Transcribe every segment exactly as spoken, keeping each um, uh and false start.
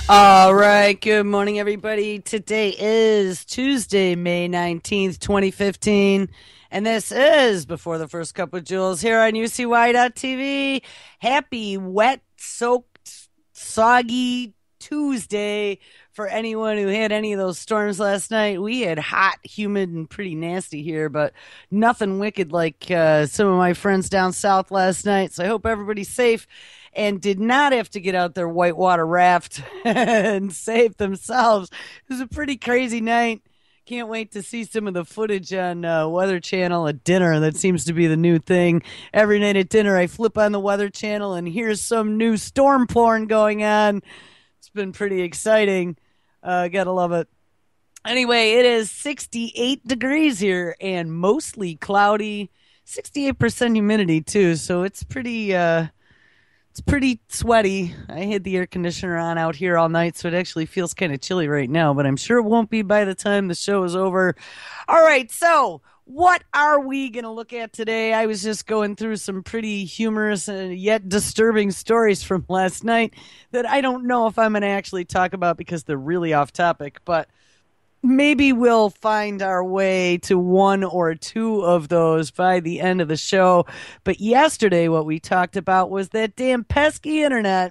All right. Good morning, everybody. Today is Tuesday, May nineteenth, twenty fifteen. And this is Before the First Cup of Jules here on U C Y T V. Happy, wet, soaked, soggy Tuesday for anyone who had any of those storms last night. We had hot, humid, and pretty nasty here, but nothing wicked like uh, some of my friends down south last night. So I hope everybody's safe and did not have to get out their whitewater raft and save themselves. It was a pretty crazy night. Can't wait to see some of the footage on uh, Weather Channel at dinner. That seems to be the new thing. Every night at dinner, I flip on the Weather Channel and here's some new storm porn going on. It's been pretty exciting. Uh, gotta love it. Anyway, it is sixty-eight degrees here and mostly cloudy. sixty-eight percent humidity, too, so it's pretty... Uh, It's pretty sweaty. I had the air conditioner on out here all night, so it actually feels kind of chilly right now, but I'm sure it won't be by the time the show is over. All right, so what are we going to look at today? I was just going through some pretty humorous and yet disturbing stories from last night that I don't know if I'm going to actually talk about because they're really off topic, but maybe we'll find our way to one or two of those by the end of the show. But yesterday, what we talked about was that damn pesky internet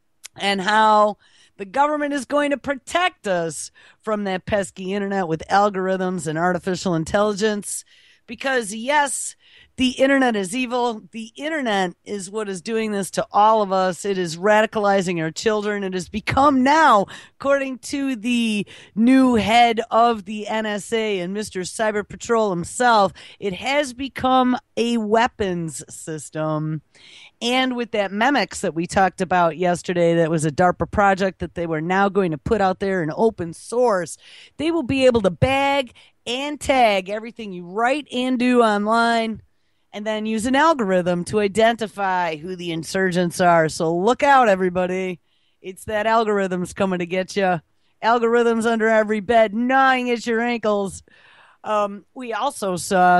and how the government is going to protect us from that pesky internet with algorithms and artificial intelligence. Because, yes, the internet is evil. The internet is what is doing this to all of us. It is radicalizing our children. It has become now, according to the new head of the N S A and Mister Cyber Patrol himself, it has become a weapons system. And with that Memex that we talked about yesterday, that was a DARPA project that they were now going to put out there in open source, they will be able to bag and tag everything you write and do online, and then use an algorithm to identify who the insurgents are. So look out, everybody. It's that algorithm's coming to get you. Algorithms under every bed, gnawing at your ankles. Um, we also saw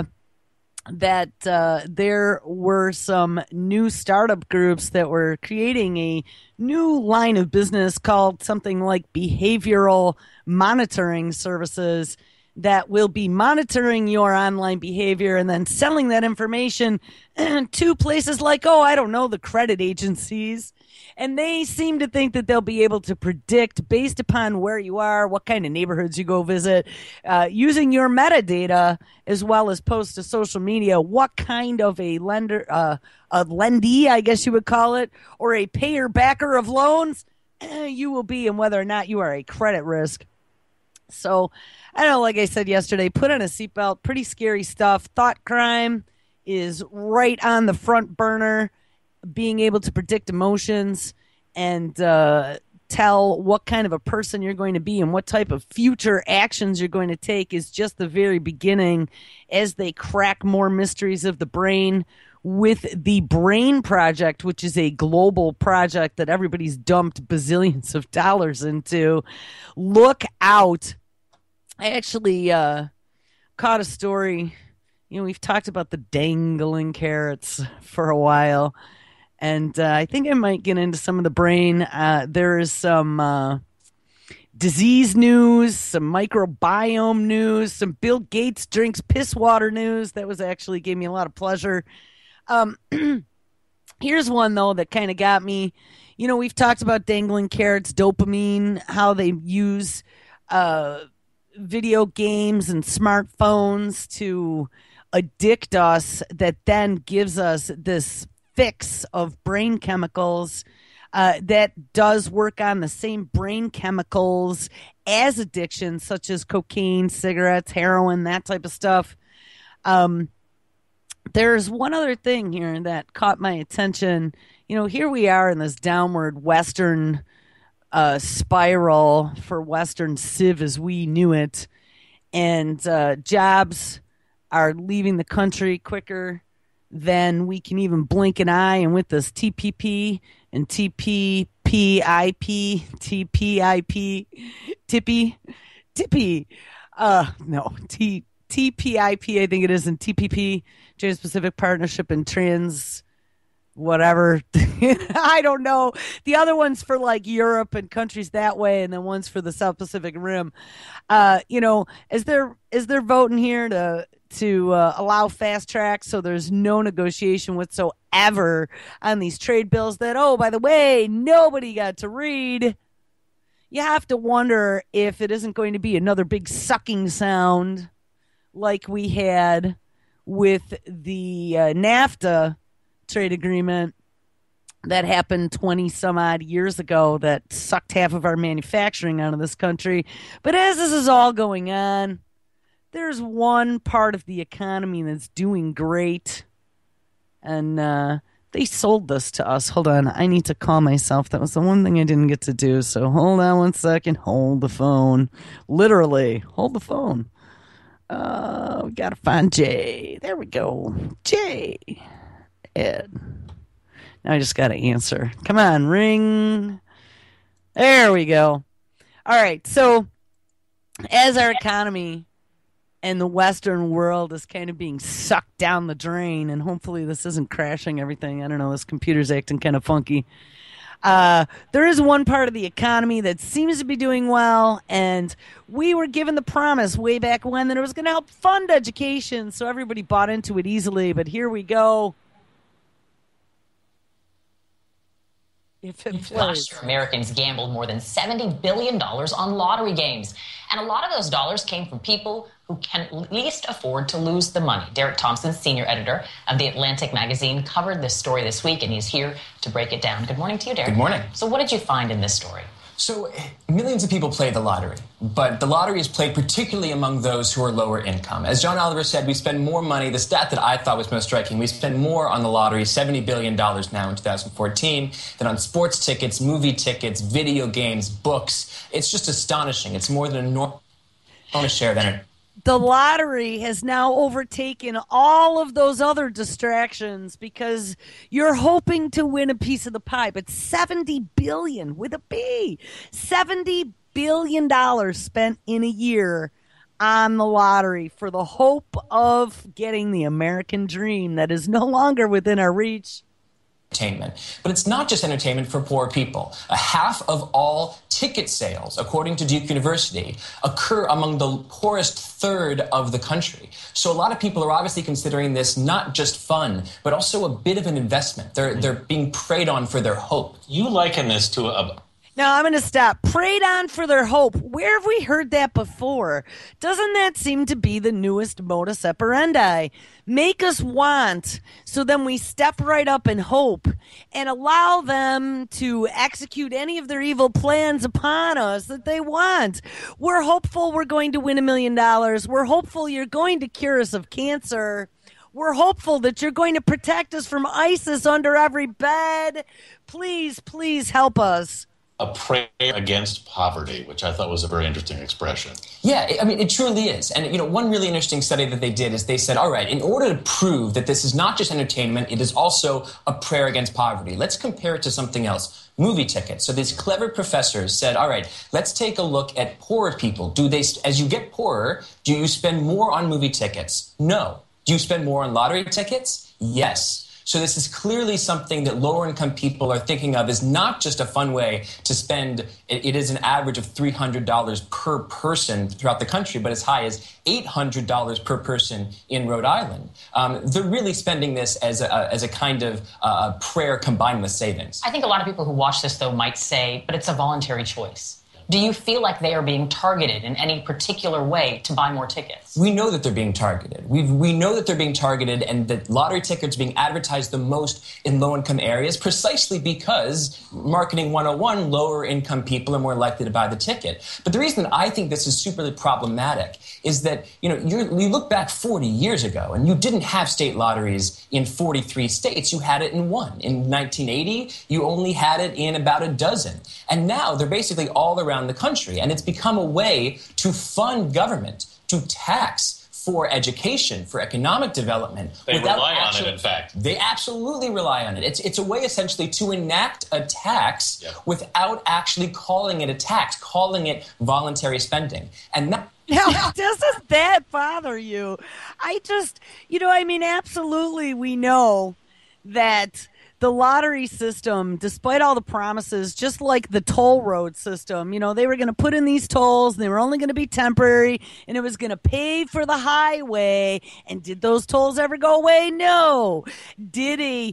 that uh, there were some new startup groups that were creating a new line of business called something like behavioral monitoring services that will be monitoring your online behavior and then selling that information to places like, oh, I don't know, the credit agencies. And they seem to think that they'll be able to predict, based upon where you are, what kind of neighborhoods you go visit, uh, using your metadata as well as posts to social media, what kind of a lender, uh, a lendee, I guess you would call it, or a payer backer of loans you will be, and whether or not you are a credit risk. So, I don't know, like I said yesterday, put on a seatbelt, pretty scary stuff. Thought crime is right on the front burner. Being able to predict emotions and uh, tell what kind of a person you're going to be and what type of future actions you're going to take is just the very beginning as they crack more mysteries of the brain with the Brain Project, which is a global project that everybody's dumped bazillions of dollars into. Look out. I actually uh, caught a story. You know, we've talked about the dangling carrots for a while. And uh, I think I might get into some of the brain. Uh, there is some uh, disease news, some microbiome news, some Bill Gates drinks piss water news. That was actually gave me a lot of pleasure. Um, here's one, though, that kind of got me. You know, we've talked about dangling carrots, dopamine, how they use uh, video games and smartphones to addict us, that then gives us this fix of brain chemicals uh, that does work on the same brain chemicals as addiction, such as cocaine, cigarettes, heroin, that type of stuff. Um, there's one other thing here that caught my attention. You know, here we are in this downward Western uh, spiral for Western civ as we knew it, and uh, jobs are leaving the country quicker then we can even blink an eye. And with this T P P and T P P I P, T P I P, Tippy, Tippy, uh, no, T, T P I P, I think it is, and T P P, Trans-Pacific Partnership and Trans whatever. I don't know. The other one's for like Europe and countries that way, and then one's for the South Pacific Rim. Uh, you know, is there is there voting here to to uh, allow fast track so there's no negotiation whatsoever on these trade bills that, oh, by the way, nobody got to read? You have to wonder if it isn't going to be another big sucking sound like we had with the uh, NAFTA trade agreement that happened twenty some odd years ago that sucked half of our manufacturing out of this country. But as this is all going on, there's one part of the economy that's doing great. And uh, they sold this to us. Hold on. I need to call myself. That was the one thing I didn't get to do. So hold on one second. Hold the phone. Literally, hold the phone. Uh, we got to find Jay. There we go. Jay. Ed. Now I just got to answer. Come on, ring. There we go. All right. So as our economy and the Western world is kind of being sucked down the drain, and hopefully this isn't crashing everything. I don't know. This computer's acting kind of funky. Uh, there is one part of the economy that seems to be doing well, and we were given the promise way back when that it was going to help fund education, so everybody bought into it easily, but here we go. If it Last year, Americans gambled more than seventy billion dollars on lottery games, and a lot of those dollars came from people who can least afford to lose the money. Derek Thompson, senior editor of The Atlantic magazine, covered this story this week, and he's here to break it down. Good morning to you, Derek. Good morning. So what did you find in this story? So millions of people play the lottery, but the lottery is played particularly among those who are lower income. As John Oliver said, we spend more money. The stat that I thought was most striking, we spend more on the lottery, seventy billion dollars now in two thousand fourteen, than on sports tickets, movie tickets, video games, books. It's just astonishing. It's more than a normal share of entertainment. The lottery has now overtaken all of those other distractions because you're hoping to win a piece of the pie. But seventy billion dollars with a B, seventy billion dollars spent in a year on the lottery for the hope of getting the American dream that is no longer within our reach. Entertainment. But it's not just entertainment for poor people. A half of all ticket sales, according to Duke University, occur among the poorest third of the country. So a lot of people are obviously considering this not just fun, but also a bit of an investment. They're they're being preyed on for their hope. You liken this to a... Now, I'm going to stop. Preyed on for their hope. Where have we heard that before? Doesn't that seem to be the newest modus operandi? Make us want, so then we step right up and hope and allow them to execute any of their evil plans upon us that they want. We're hopeful we're going to win a million dollars. We're hopeful you're going to cure us of cancer. We're hopeful that you're going to protect us from ISIS under every bed. Please, please help us. a prayer against poverty, which I thought was a very interesting expression. Yeah, I mean, it truly is. And, you know, one really interesting study that they did is they said, all right, in order to prove that this is not just entertainment, it is also a prayer against poverty, let's compare it to something else, movie tickets. So these clever professors said, all right, let's take a look at poorer people. Do they, as you get poorer, do you spend more on movie tickets? No. Do you spend more on lottery tickets? Yes. So this is clearly something that lower-income people are thinking of as not just a fun way to spend. It, it is an average of three hundred dollars per person throughout the country, but as high as eight hundred dollars per person in Rhode Island. Um, they're really spending this as a, as a kind of uh, prayer combined with savings. I think a lot of people who watch this, though, might say, but it's a voluntary choice. Do you feel like they are being targeted in any particular way to buy more tickets? We know that they're being targeted. We we know that they're being targeted and that lottery tickets are being advertised the most in low-income areas precisely because Marketing one oh one, lower-income people are more likely to buy the ticket. But the reason that I think this is super problematic is that, you know, you're, you look back forty years ago and you didn't have state lotteries in forty-three states. You had it in one. In nineteen eighty, you only had it in about a dozen. And now they're basically all around the country, and it's become a way to fund government, to tax for education, for economic development. They rely actual, on it, in fact. They absolutely rely on it. It's it's a way, essentially, to enact a tax yep. without actually calling it a tax, calling it voluntary spending. And that... Now, doesn't that bother you? I just, you know, I mean, absolutely we know that the lottery system, despite all the promises, just like the toll road system, you know, they were going to put in these tolls and they were only going to be temporary and it was going to pay for the highway. And did those tolls ever go away? No. Did a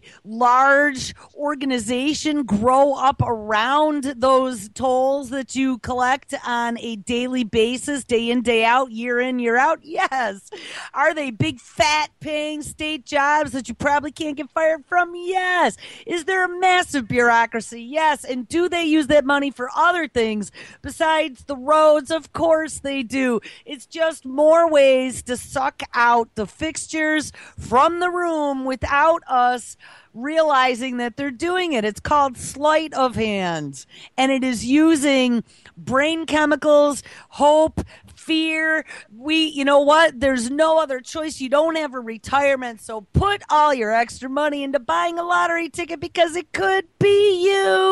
large organization grow up around those tolls that you collect on a daily basis, day in, day out, year in, year out? Yes. Are they big, fat, paying state jobs that you probably can't get fired from? Yes. Is there a massive bureaucracy? Yes. And do they use that money for other things besides the roads? Of course they do. It's just more ways to suck out the fixtures from the room without us realizing that they're doing it. It's called sleight of hand, and it is using brain chemicals, hope, fear. We, you know what? There's no other choice. You don't have a retirement, so put all your extra money into buying a lottery ticket because it could be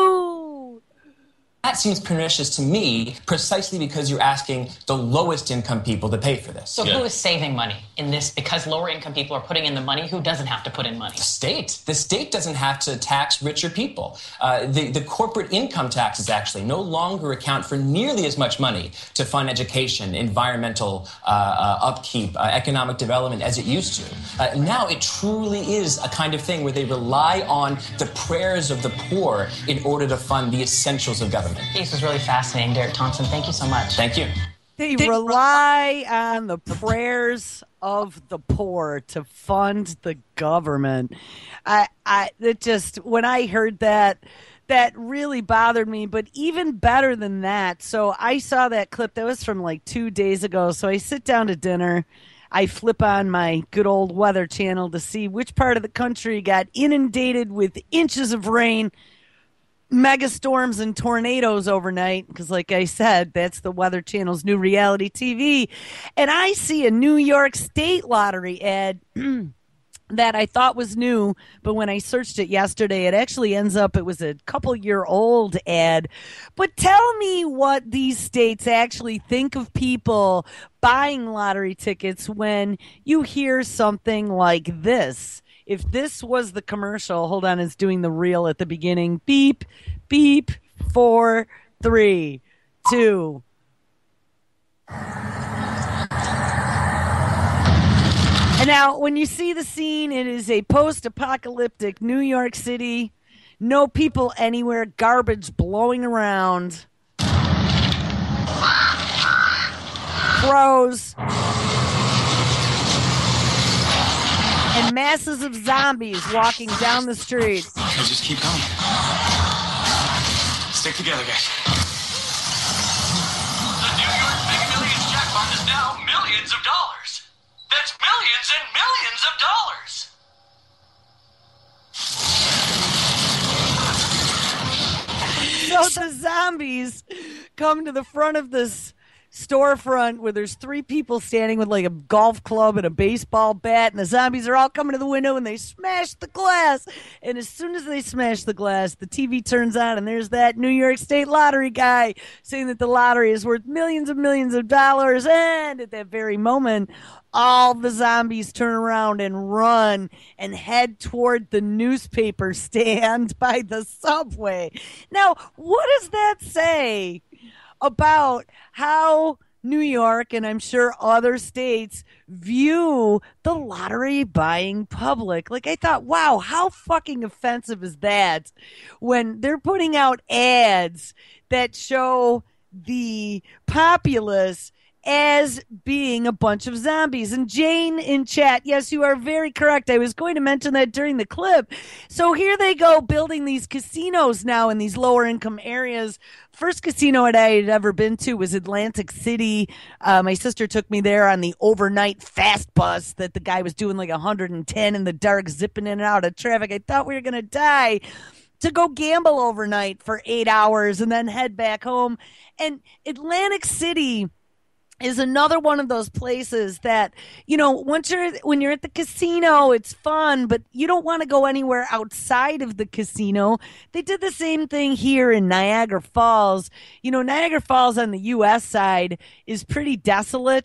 you. That seems pernicious to me, precisely because you're asking the lowest income people to pay for this. So yeah. Who is saving money in this? Because lower income people are putting in the money. Who doesn't have to put in money? The state. The state doesn't have to tax richer people. Uh, the, the corporate income taxes actually no longer account for nearly as much money to fund education, environmental uh, uh, upkeep, uh, economic development as it used to. Uh, now it truly is a kind of thing where they rely on the prayers of the poor in order to fund the essentials of government. This was really fascinating, Derek Thompson. Thank you so much. Thank you. They rely on the prayers of the poor to fund the government. I, I, it just, when I heard that, that really bothered me. But even better than that, so I saw that clip. That was from like two days ago. So I sit down to dinner. I flip on my good old Weather Channel to see which part of the country got inundated with inches of rain, mega storms and tornadoes overnight, because like I said, that's the Weather Channel's new reality T V. And I see a New York State lottery ad that I thought was new, but when I searched it yesterday, it actually ends up, it was a couple year old ad. But tell me what these states actually think of people buying lottery tickets when you hear something like this. If this was the commercial, hold on, it's doing the reel at the beginning. Beep, beep, four, three, two. And now, when you see the scene, it is a post-apocalyptic New York City. No people anywhere, garbage blowing around. Crows. And masses of zombies walking down the street. Okay, just keep going. Stick together, guys. The New York Mega Millions jackpot is now millions of dollars. That's millions and millions of dollars. So the zombies come to the front of this storefront where there's three people standing with like a golf club and a baseball bat, and the zombies are all coming to the window and they smash the glass. And as soon as they smash the glass, the T V turns on and there's that New York State lottery guy saying that the lottery is worth millions and millions of dollars. And at that very moment, all the zombies turn around and run and head toward the newspaper stand by the subway. Now, what does that say about how New York, and I'm sure other states, view the lottery buying public? Like, I thought, wow, how fucking offensive is that when they're putting out ads that show the populace as being a bunch of zombies. And Jane in chat, yes, you are very correct. I was going to mention that during the clip. So here they go building these casinos now in these lower income areas. First casino that I had ever been to was Atlantic City. Uh, my sister took me there on the overnight fast bus that the guy was doing like one hundred ten in the dark, zipping in and out of traffic. I thought we were going to die, to go gamble overnight for eight hours and then head back home. And Atlantic City is another one of those places that, you know, once you're when you're at the casino, it's fun, but you don't want to go anywhere outside of the casino. They did the same thing here in Niagara Falls. You know, Niagara Falls on the U S side is pretty desolate,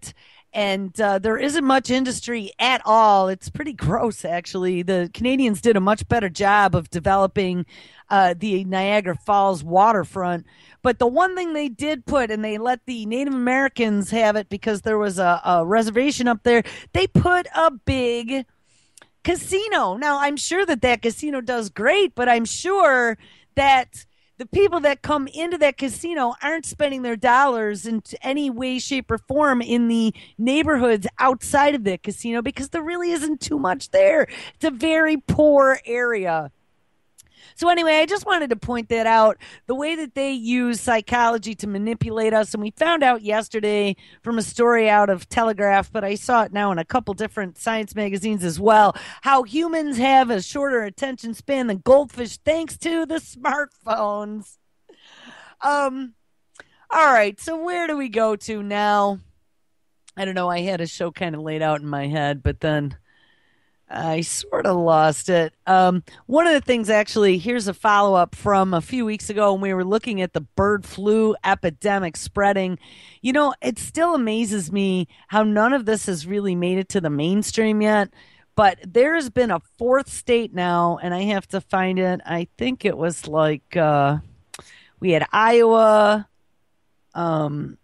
And uh, there isn't much industry at all. It's pretty gross, actually. The Canadians did a much better job of developing uh, the Niagara Falls waterfront. But the one thing they did put, and they let the Native Americans have it because there was a, a reservation up there, they put a big casino. Now, I'm sure that that casino does great, but I'm sure that the people that come into that casino aren't spending their dollars in any way, shape, or form in the neighborhoods outside of that casino because there really isn't too much there. It's a very poor area. So anyway, I just wanted to point that out, the way that they use psychology to manipulate us. And we found out yesterday from a story out of Telegraph, but I saw it now in a couple different science magazines as well, how humans have a shorter attention span than goldfish thanks to the smartphones. Um, all right, so where do we go to now? I don't know. I had a show kind of laid out in my head, but then I sort of lost it. Um, one of the things, actually, here's a follow-up from a few weeks ago when we were looking at the bird flu epidemic spreading. You know, it still amazes me how none of this has really made it to the mainstream yet. But there has been a fourth state now, and I have to find it. I think it was like uh, we had Iowa, um,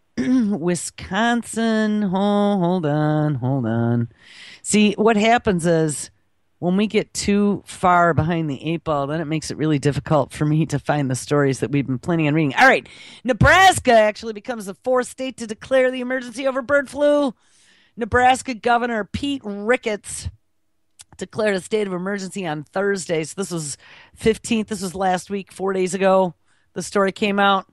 Wisconsin. Oh, hold on, hold on. See, what happens is when we get too far behind the eight ball, then it makes it really difficult for me to find the stories that we've been planning on reading. All right, Nebraska actually becomes the fourth state to declare the emergency over bird flu. Nebraska Governor Pete Ricketts declared a state of emergency on Thursday. So this was fifteenth. This was last week, four days ago. The story came out.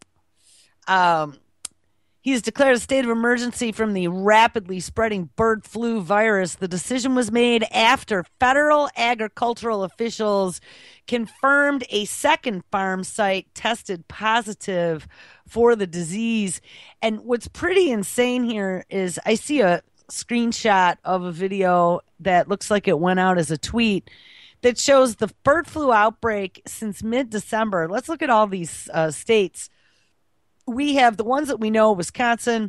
Um. He has declared a state of emergency from the rapidly spreading bird flu virus. The decision was made after federal agricultural officials confirmed a second farm site tested positive for the disease. And what's pretty insane here is I see a screenshot of a video that looks like it went out as a tweet that shows the bird flu outbreak since mid-December. Let's look at all these uh, states. We have the ones that we know, Wisconsin,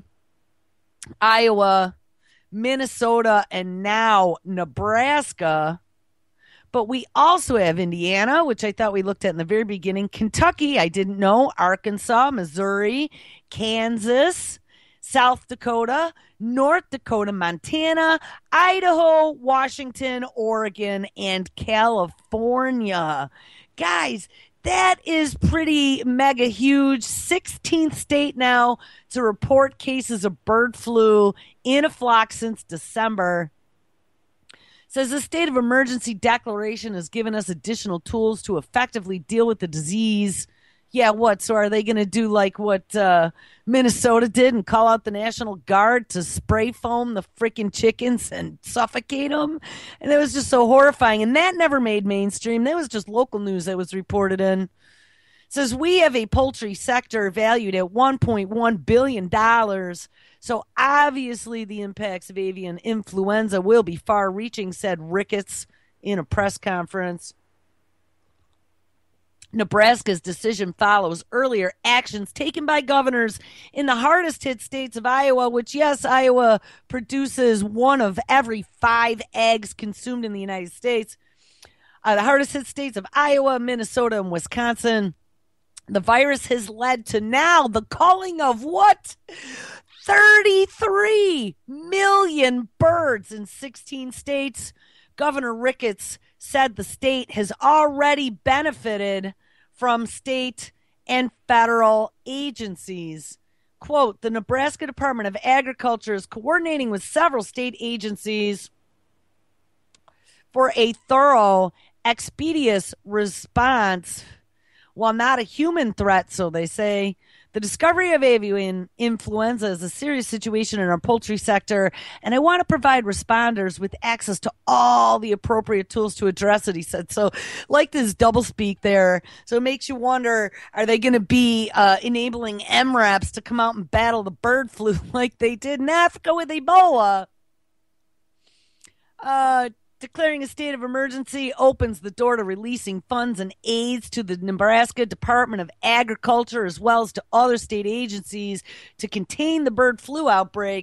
Iowa, Minnesota, and now Nebraska. But we also have Indiana, which I thought we looked at in the very beginning, Kentucky, I didn't know, Arkansas, Missouri, Kansas, South Dakota, North Dakota, Montana, Idaho, Washington, Oregon, and California. Guys, that is pretty mega huge. sixteenth state now to report cases of bird flu in a flock since December. Says the state of emergency declaration has given us additional tools to effectively deal with the disease. Yeah, what? So are they going to do like what uh, Minnesota did and call out the National Guard to spray foam the freaking chickens and suffocate them? And it was just so horrifying. And that never made mainstream. That was just local news that was reported in. It says we have a poultry sector valued at one point one billion dollars. So obviously the impacts of avian influenza will be far-reaching, said Ricketts in a press conference. Nebraska's decision follows earlier actions taken by governors in the hardest hit states of Iowa, which, yes, Iowa produces one of every five eggs consumed in the United States. Uh, the hardest hit states of Iowa, Minnesota, and Wisconsin. The virus has led to now the culling of what? thirty-three million birds in sixteen states. Governor Ricketts said the state has already benefited from state and federal agencies. Quote, the Nebraska Department of Agriculture is coordinating with several state agencies for a thorough, expeditious response. While not a human threat, so they say, the discovery of avian influenza is a serious situation in our poultry sector, and I want to provide responders with access to all the appropriate tools to address it, he said. So, like this doublespeak there, so it makes you wonder, are they going to be uh, enabling M RAPs to come out and battle the bird flu like they did in Africa with Ebola? Uh... Declaring a state of emergency opens the door to releasing funds and aids to the Nebraska Department of Agriculture as well as to other state agencies to contain the bird flu outbreak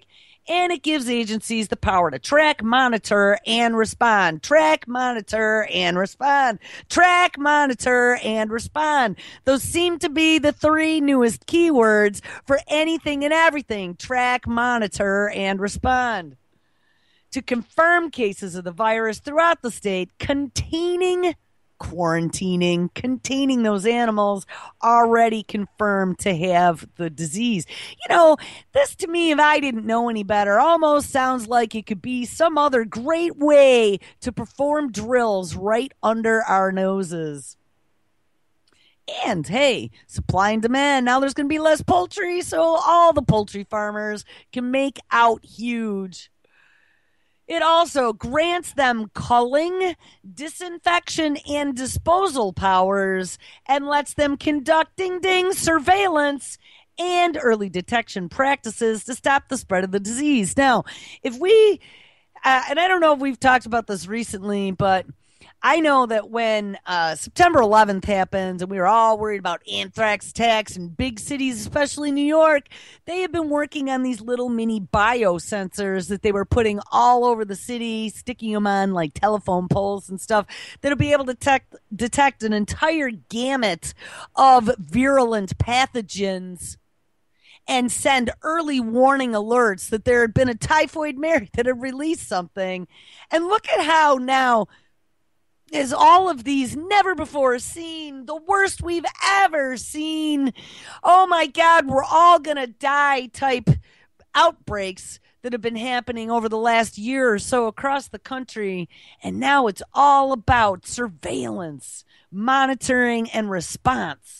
and it gives agencies the power to track, monitor, and respond. Track, monitor, and respond. Track, monitor, and respond. Those seem to be the three newest keywords for anything and everything. Track, monitor, and respond. To confirm cases of the virus throughout the state, containing quarantining, containing those animals already confirmed to have the disease. You know, this to me, if I didn't know any better, almost sounds like it could be some other great way to perform drills right under our noses. And hey, supply and demand. Now there's going to be less poultry, so all the poultry farmers can make out huge. It also grants them culling, disinfection, and disposal powers and lets them conduct ding ding surveillance and early detection practices to stop the spread of the disease. Now, if we, uh, and I don't know if we've talked about this recently, but I know that when uh, September eleventh happened and we were all worried about anthrax attacks in big cities, especially New York, they have been working on these little mini biosensors that they were putting all over the city, sticking them on like telephone poles and stuff that'll be able to detect, detect an entire gamut of virulent pathogens and send early warning alerts that there had been a typhoid Mary that had released something. And look at how now, is all of these never before seen, the worst we've ever seen, oh my God, we're all going to die type outbreaks that have been happening over the last year or so across the country. And now it's all about surveillance, monitoring, and response.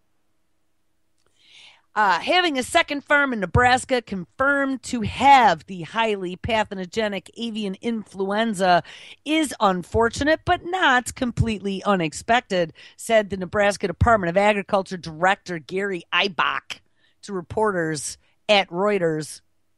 Uh, having a second farm in Nebraska confirmed to have the highly pathogenic avian influenza is unfortunate, but not completely unexpected, said the Nebraska Department of Agriculture Director Gary Eibach to reporters at Reuters.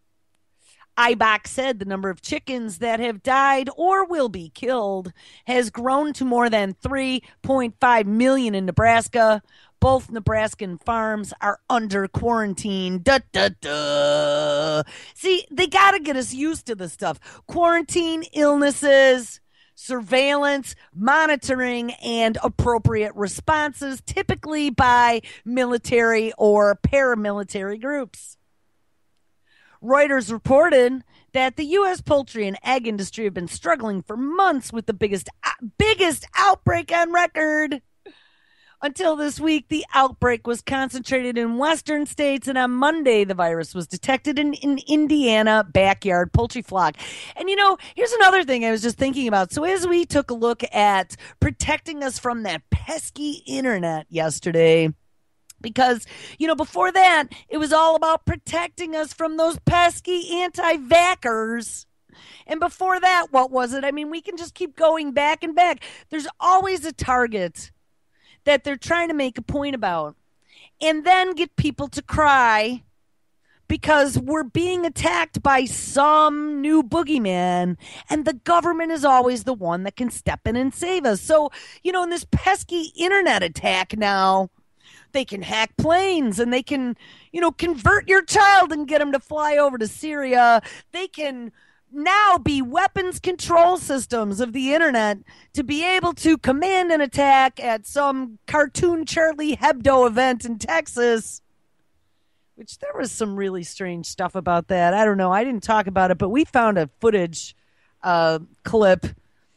Eibach said the number of chickens that have died or will be killed has grown to more than three point five million in Nebraska. Both Nebraskan farms are under quarantine. Da, da, da. See, they got to get us used to this stuff. Quarantine, illnesses, surveillance, monitoring, and appropriate responses, typically by military or paramilitary groups. Reuters reported that the U S poultry and egg industry have been struggling for months with the biggest, biggest outbreak on record. Until this week, the outbreak was concentrated in western states, and on Monday, the virus was detected in an Indiana backyard poultry flock. And, you know, here's another thing I was just thinking about. So as we took a look at protecting us from that pesky internet yesterday, because, you know, before that, it was all about protecting us from those pesky anti-vaxxers. And before that, what was it? I mean, we can just keep going back and back. There's always a target that they're trying to make a point about, and then get people to cry because we're being attacked by some new boogeyman, and the government is always the one that can step in and save us. So, you know, in this pesky internet attack now, they can hack planes, and they can, you know, convert your child and get them to fly over to Syria. They can now be weapons control systems of the internet to be able to command an attack at some cartoon Charlie Hebdo event in Texas, which there was some really strange stuff about that. I don't know. I didn't talk about it, but we found a footage uh, clip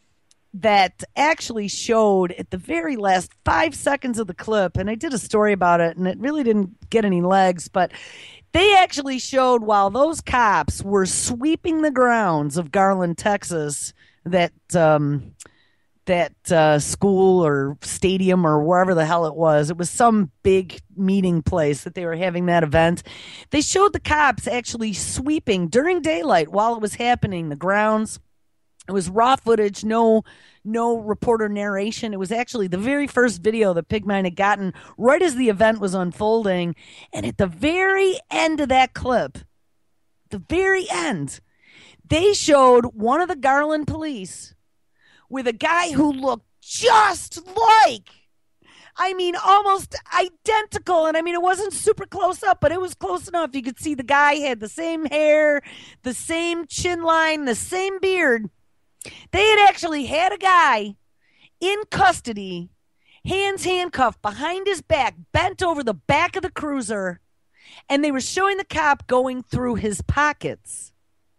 that actually showed at the very last five seconds of the clip, and I did a story about it, and it really didn't get any legs, but they actually showed while those cops were sweeping the grounds of Garland, Texas, that um, that uh, school or stadium or wherever the hell it was. It was some big meeting place that they were having that event. They showed the cops actually sweeping during daylight while it was happening, the grounds. It was raw footage, no no reporter narration. It was actually the very first video that Pigmine had gotten right as the event was unfolding. And at the very end of that clip, the very end, they showed one of the Garland police with a guy who looked just like, I mean, almost identical. And I mean, it wasn't super close up, but it was close enough. You could see the guy had the same hair, the same chin line, the same beard. They had actually had a guy in custody, hands handcuffed behind his back, bent over the back of the cruiser, and they were showing the cop going through his pockets.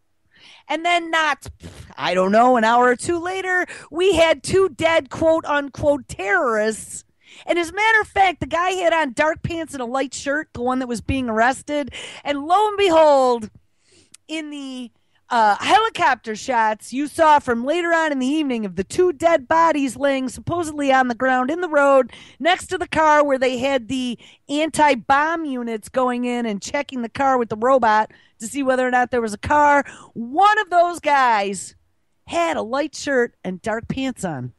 And then not, I don't know, an hour or two later, we had two dead quote-unquote terrorists. And as a matter of fact, the guy had on dark pants and a light shirt, the one that was being arrested. And lo and behold, in the uh, helicopter shots you saw from later on in the evening of the two dead bodies laying supposedly on the ground in the road next to the car where they had the anti-bomb units going in and checking the car with the robot to see whether or not there was a car. One of those guys had a light shirt and dark pants on.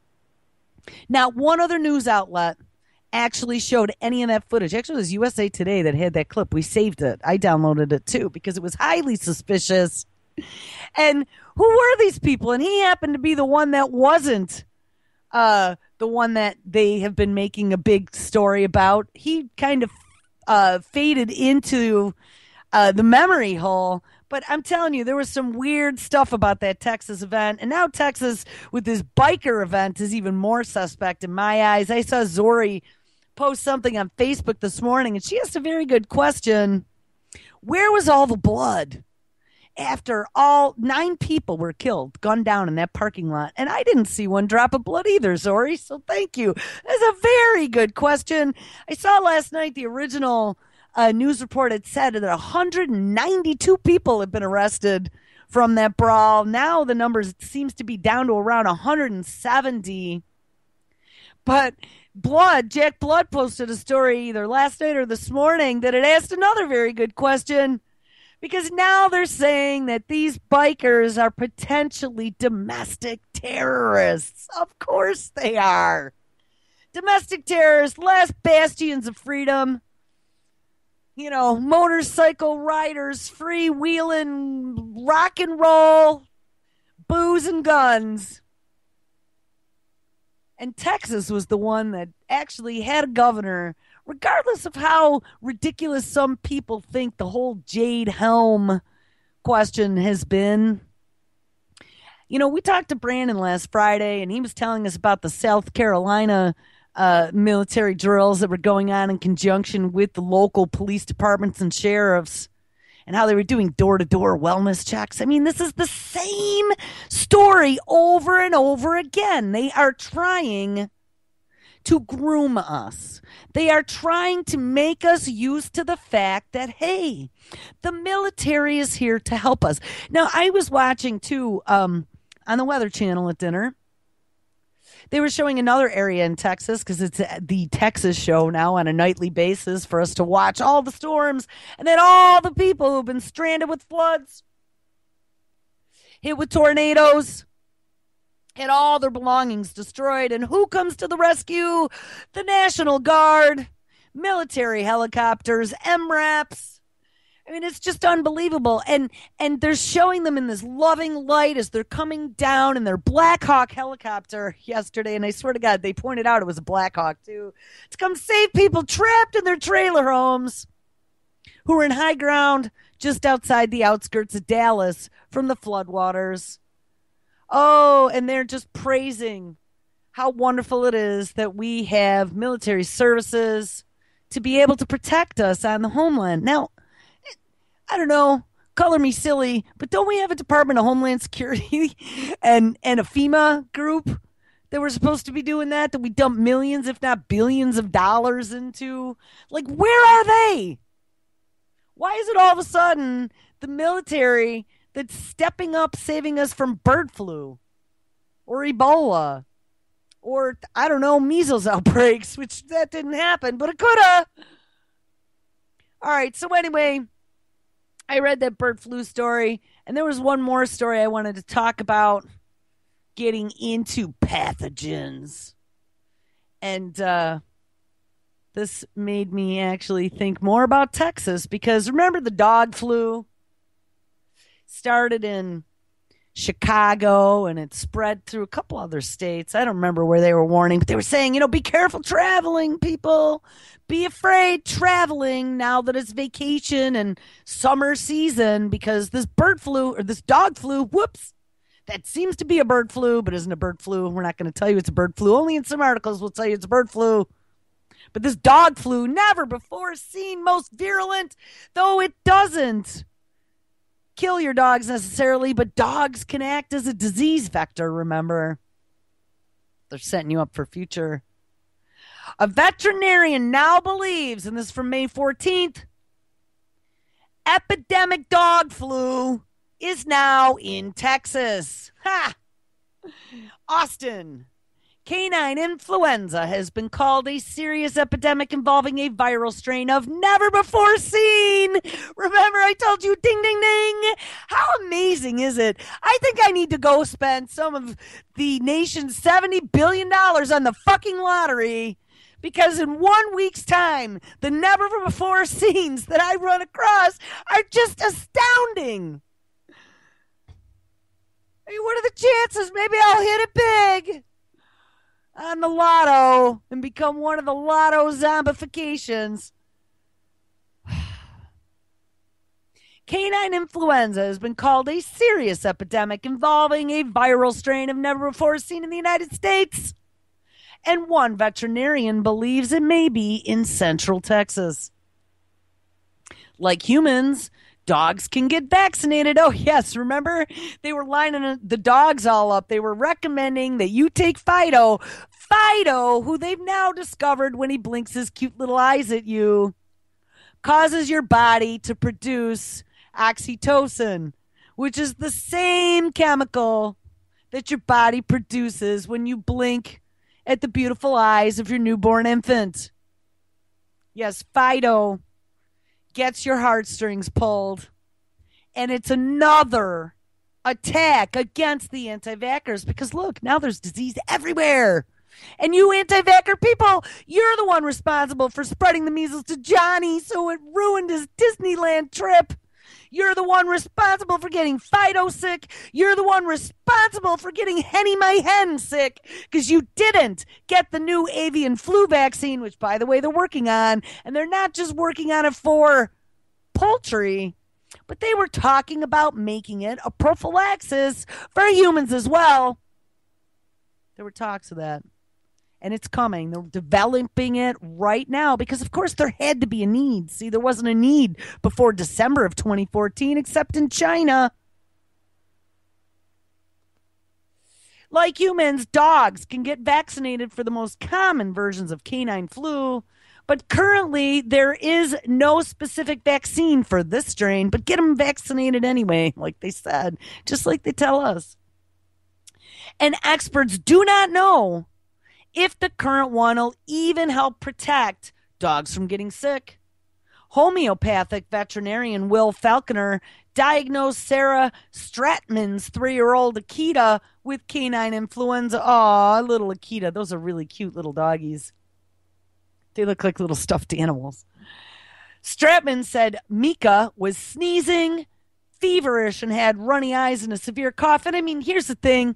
Now, one other news outlet actually showed any of that footage. Actually, it was U S A Today that had that clip. We saved it. I downloaded it too because it was highly suspicious. And who were these people? And he happened to be the one that wasn't uh, the one that they have been making a big story about. He kind of uh, faded into uh, the memory hole. But I'm telling you, there was some weird stuff about that Texas event. And now Texas, with this biker event, is even more suspect in my eyes. I saw Zori post something on Facebook this morning, and she asked a very good question. Where was all the blood after all nine people were killed, gunned down in that parking lot? And I didn't see one drop of blood either, Zori, so thank you. That's a very good question. I saw last night the original uh, news report had said that one hundred ninety-two people have been arrested from that brawl. Now the numbers seems to be down to around one hundred seventy. But Blood, Jack Blood posted a story either last night or this morning that had asked another very good question. Because now they're saying that these bikers are potentially domestic terrorists. Of course they are. Domestic terrorists, last bastions of freedom. You know, motorcycle riders, freewheeling, rock and roll, booze and guns. And Texas was the one that actually had a governor, regardless of how ridiculous some people think the whole Jade Helm question has been. You know, we talked to Brandon last Friday, and he was telling us about the South Carolina uh, military drills that were going on in conjunction with the local police departments and sheriffs, and how they were doing door-to-door wellness checks. I mean, this is the same story over and over again. They are trying to groom us. They are trying to make us used to the fact that, hey, the military is here to help us. Now, I was watching, too, um, on the Weather Channel at dinner. They were showing another area in Texas because it's the Texas show now on a nightly basis for us to watch all the storms and then all the people who've been stranded with floods, hit with tornadoes, had all their belongings destroyed. And who comes to the rescue? The National Guard, military helicopters, M RAPs. I mean, it's just unbelievable. And and they're showing them in this loving light as they're coming down in their Black Hawk helicopter yesterday. And I swear to God, they pointed out it was a Black Hawk, too, to come save people trapped in their trailer homes who were in high ground just outside the outskirts of Dallas from the floodwaters. Oh, and they're just praising how wonderful it is that we have military services to be able to protect us on the homeland. Now, I don't know, color me silly, but don't we have a Department of Homeland Security and, and a FEMA group that were supposed to be doing that, that we dump millions, if not billions of dollars into? Like, where are they? Why is it all of a sudden the military that's stepping up saving us from bird flu or Ebola or, I don't know, measles outbreaks, which that didn't happen, but it could have. All right, so anyway, I read that bird flu story, and there was one more story I wanted to talk about, getting into pathogens. And uh, this made me actually think more about Texas, because remember the dog flu? Started in Chicago, and it spread through a couple other states. I don't remember where they were warning, but they were saying, you know, be careful traveling, people. Be afraid traveling now that it's vacation and summer season, because this bird flu or this dog flu, whoops, that seems to be a bird flu, but isn't a bird flu. We're not going to tell you it's a bird flu. Only in some articles we'll tell you it's a bird flu. But this dog flu, never before seen, most virulent, though it doesn't kill your dogs necessarily, but dogs can act as a disease vector, remember. They're setting you up for future. A veterinarian now believes, and this is from May fourteenth, epidemic dog flu is now in Texas. Ha! Austin. Canine influenza has been called a serious epidemic involving a viral strain of never before seen. Remember, I told you, ding, ding, ding. How amazing is it? I think I need to go spend some of the nation's seventy billion dollars on the fucking lottery, because in one week's time, the never before seens that I run across are just astounding. I mean, what are the chances? Maybe I'll hit it big on the lotto and become one of the lotto zombifications. Canine influenza has been called a serious epidemic involving a viral strain of never before seen in the United States, and one veterinarian believes it may be in Central Texas. Like humans, dogs can get vaccinated. Oh, yes. Remember? They were lining the dogs all up. They were recommending that you take Fido. Fido, who they've now discovered when he blinks his cute little eyes at you, causes your body to produce oxytocin, which is the same chemical that your body produces when you blink at the beautiful eyes of your newborn infant. Yes, Fido gets your heartstrings pulled. And it's another attack against the anti-vaxxers, because look, now there's disease everywhere. And you anti-vaxxer people, you're the one responsible for spreading the measles to Johnny, so it ruined his Disneyland trip. You're the one responsible for getting Fido sick. You're the one responsible for getting Henny my hen sick, because you didn't get the new avian flu vaccine, which, by the way, they're working on. And they're not just working on it for poultry, but they were talking about making it a prophylaxis for humans as well. There were talks of that. And it's coming. They're developing it right now because, of course, there had to be a need. See, there wasn't a need before December of twenty fourteen, except in China. Like humans, dogs can get vaccinated for the most common versions of canine flu. But currently, there is no specific vaccine for this strain. But get them vaccinated anyway, like they said, just like they tell us. And experts do not know if the current one will even help protect dogs from getting sick. Homeopathic veterinarian Will Falconer diagnosed Sarah Stratman's three-year-old Akita with canine influenza. Aw, little Akita. Those are really cute little doggies. They look like little stuffed animals. Stratman said Mika was sneezing, feverish, and had runny eyes and a severe cough. And I mean, here's the thing.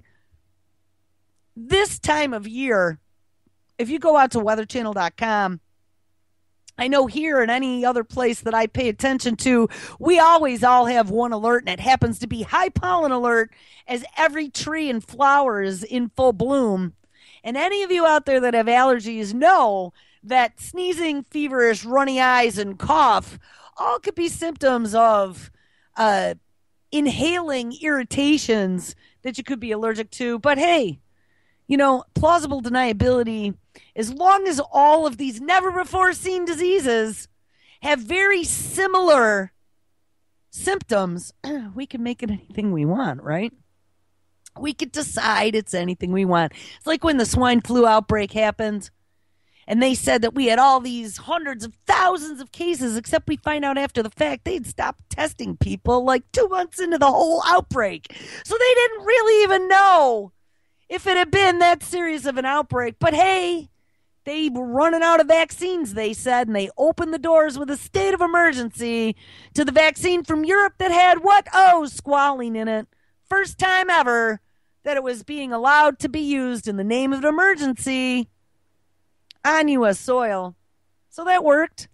This time of year, if you go out to weather channel dot com, I know here and any other place that I pay attention to, we always all have one alert, and it happens to be high pollen alert, as every tree and flower is in full bloom. And any of you out there that have allergies know that sneezing, feverish, runny eyes, and cough all could be symptoms of uh, inhaling irritations that you could be allergic to. But hey, you know, plausible deniability, as long as all of these never-before-seen diseases have very similar symptoms, we can make it anything we want, right? We could decide it's anything we want. It's like when the swine flu outbreak happened, and they said that we had all these hundreds of thousands of cases, except we find out after the fact they'd stopped testing people like two months into the whole outbreak. So they didn't really even know if it had been that serious of an outbreak. But hey, they were running out of vaccines, they said, and they opened the doors with a state of emergency to the vaccine from Europe that had what? Oh, squalene in it. First time ever that it was being allowed to be used in the name of an emergency on U S soil. So that worked.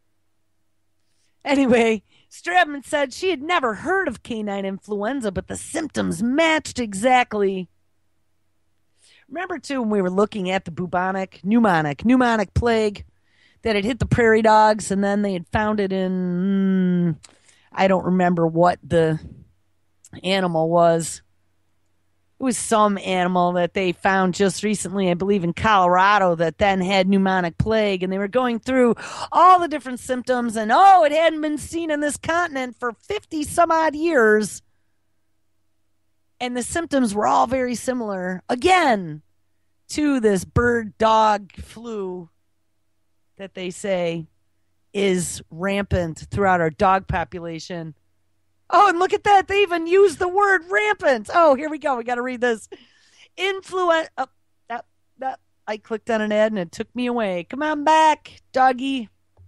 Anyway, Stratman said she had never heard of canine influenza, but the symptoms matched exactly. Remember, too, when we were looking at the bubonic, pneumonic, pneumonic plague that had hit the prairie dogs, and then they had found it in, mm, I don't remember what the animal was. It was some animal that they found just recently, I believe in Colorado, that then had pneumonic plague. And they were going through all the different symptoms. And, oh, it hadn't been seen in this continent for fifty some odd years. And the symptoms were all very similar, again, to this bird dog flu that they say is rampant throughout our dog population. Oh, and look at that. They even used the word rampant. Oh, here we go. We got to read this. Influenza. Oh, that, that, I clicked on an ad and it took me away. Come on back, doggy.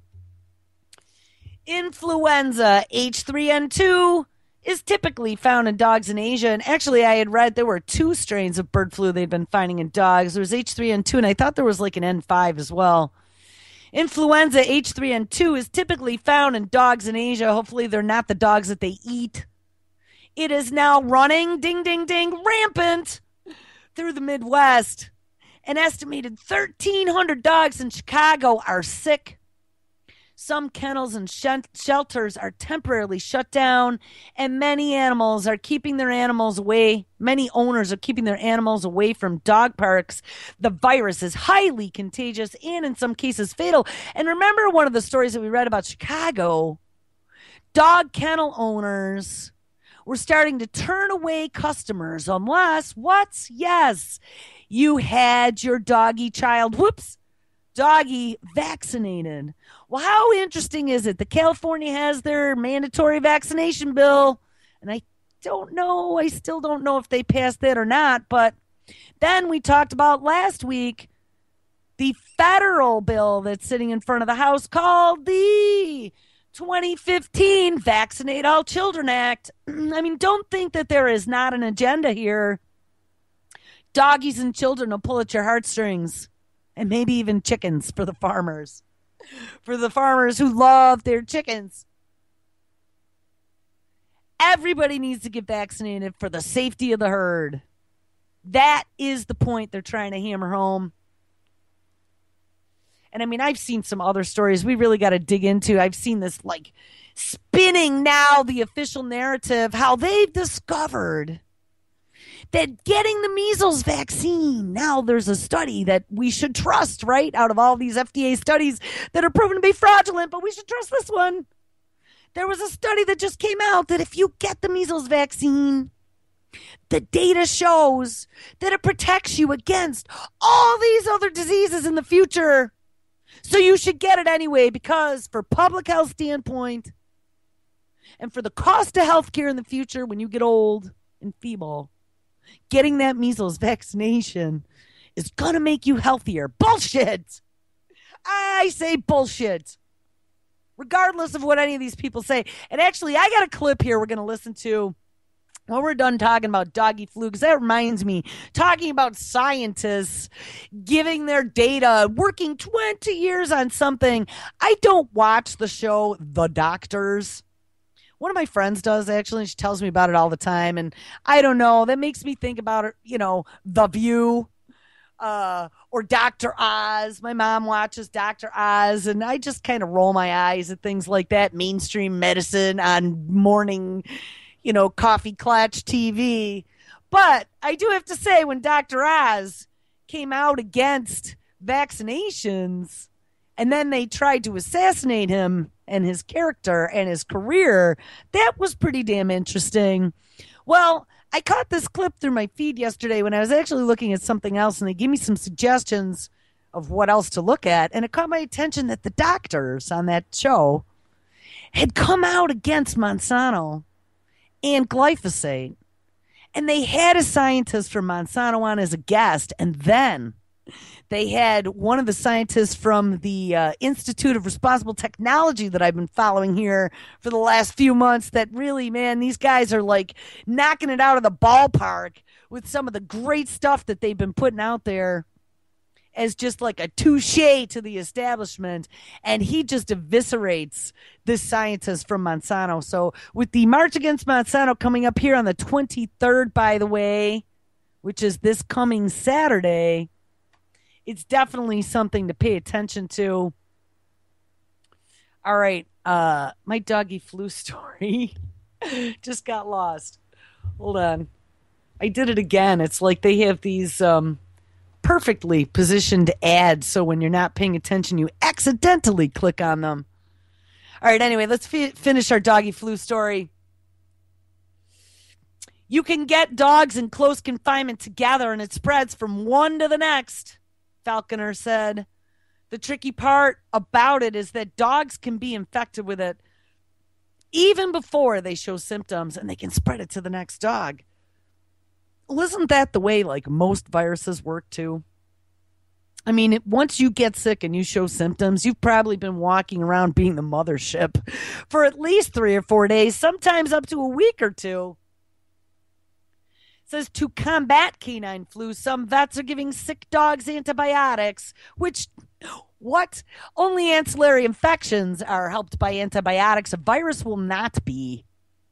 Influenza H three N two is typically found in dogs in Asia. And actually, I had read there were two strains of bird flu they'd been finding in dogs. There was H three N two, and I thought there was like an N five as well. Influenza H three N two is typically found in dogs in Asia. Hopefully they're not the dogs that they eat. It is now running, ding, ding, ding, rampant through the Midwest. An estimated thirteen hundred dogs in Chicago are sick. Some kennels and sh- shelters are temporarily shut down, and many animals are keeping their animals away. Many owners are keeping their animals away from dog parks. The virus is highly contagious and in some cases fatal. And remember one of the stories that we read about Chicago? Dog kennel owners were starting to turn away customers unless, what? Yes, you had your doggy child, whoops, doggy vaccinated. Well, how interesting is it that California has their mandatory vaccination bill? And I don't know, I still don't know if they passed that or not. But then we talked about last week the federal bill that's sitting in front of the House called the twenty fifteen Vaccinate All Children Act. I mean, don't think that there is not an agenda here. Doggies and children will pull at your heartstrings. And maybe even chickens for the farmers. For the farmers who love their chickens. Everybody needs to get vaccinated for the safety of the herd. That is the point they're trying to hammer home. And I mean, I've seen some other stories we really got to dig into. I've seen this like spinning now the official narrative, how they've discovered that getting the measles vaccine, now there's a study that we should trust, right? Out of all these F D A studies that are proven to be fraudulent, but we should trust this one. There was a study that just came out that if you get the measles vaccine, the data shows that it protects you against all these other diseases in the future. So you should get it anyway, because for public health standpoint and for the cost of health care in the future when you get old and feeble, getting that measles vaccination is going to make you healthier. Bullshit! I say bullshit. Regardless of what any of these people say. And actually, I got a clip here we're going to listen to when we're done talking about doggy flu, because that reminds me, talking about scientists giving their data, working twenty years on something. I don't watch the show The Doctors. One of my friends does, actually. She tells me about it all the time. And I don't know. That makes me think about, you know, The View uh, or Doctor Oz. My mom watches Doctor Oz. And I just kind of roll my eyes at things like that. Mainstream medicine on morning, you know, coffee clutch T V. But I do have to say, when Doctor Oz came out against vaccinations and then they tried to assassinate him and his character and his career, that was pretty damn interesting. Well, I caught this clip through my feed yesterday when I was actually looking at something else, and they gave me some suggestions of what else to look at, and it caught my attention that the doctors on that show had come out against Monsanto and glyphosate, and they had a scientist from Monsanto on as a guest, and then They had one of the scientists from the uh, Institute of Responsible Technology that I've been following here for the last few months that really, man, these guys are like knocking it out of the ballpark with some of the great stuff that they've been putting out there as just like a touche to the establishment. And he just eviscerates this scientist from Monsanto. So with the March Against Monsanto coming up here on the twenty-third, by the way, which is this coming Saturday, it's definitely something to pay attention to. All right. Uh, my doggy flu story just got lost. Hold on. I did it again. It's like they have these um, perfectly positioned ads, so when you're not paying attention, you accidentally click on them. All right. Anyway, let's fi- finish our doggy flu story. You can get dogs in close confinement together, and it spreads from one to the next, Falconer said. The tricky part about it is that dogs can be infected with it even before they show symptoms, and they can spread it to the next dog. Well, isn't that the way, like, most viruses work, too? I mean, it, once you get sick and you show symptoms, you've probably been walking around being the mothership for at least three or four days, sometimes up to a week or two. It says to combat canine flu, some vets are giving sick dogs antibiotics, which, what? Only ancillary infections are helped by antibiotics. A virus will not be.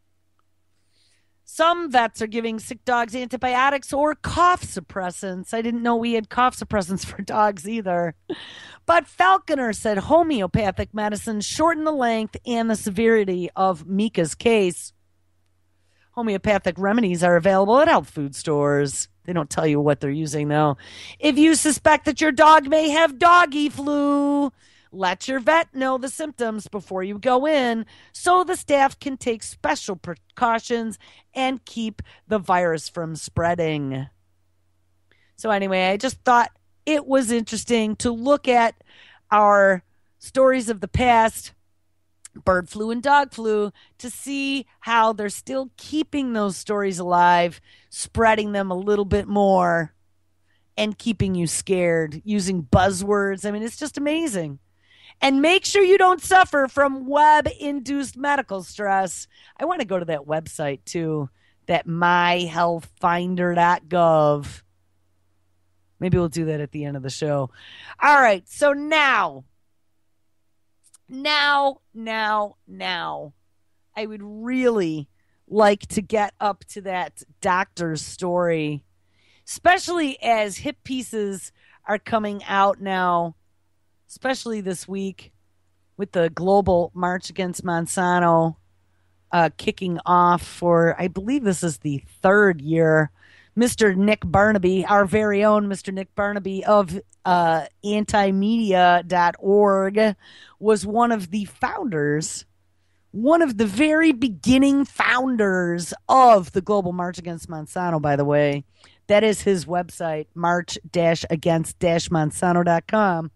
Some vets are giving sick dogs antibiotics or cough suppressants. I didn't know we had cough suppressants for dogs either. But Falconer said homeopathic medicine shortened the length and the severity of Mika's case. Homeopathic remedies are available at health food stores. They don't tell you what they're using, though. If you suspect that your dog may have doggy flu, let your vet know the symptoms before you go in so the staff can take special precautions and keep the virus from spreading. So anyway, I just thought it was interesting to look at our stories of the past, bird flu and dog flu, to see how they're still keeping those stories alive, spreading them a little bit more, and keeping you scared using buzzwords. I mean, it's just amazing. And make sure you don't suffer from web-induced medical stress. I want to go to that website, too, that my health finder dot gov. Maybe we'll do that at the end of the show. All right, so now... Now, now, now, I would really like to get up to that doctor's story, especially as hip pieces are coming out now, especially this week with the global March Against Monsanto uh, kicking off for, I believe this is the third year. Mister Nick Barnaby, our very own Mister Nick Barnaby of uh, anti media dot org, was one of the founders, one of the very beginning founders of the Global March Against Monsanto, by the way. That is his website, march against monsanto dot com.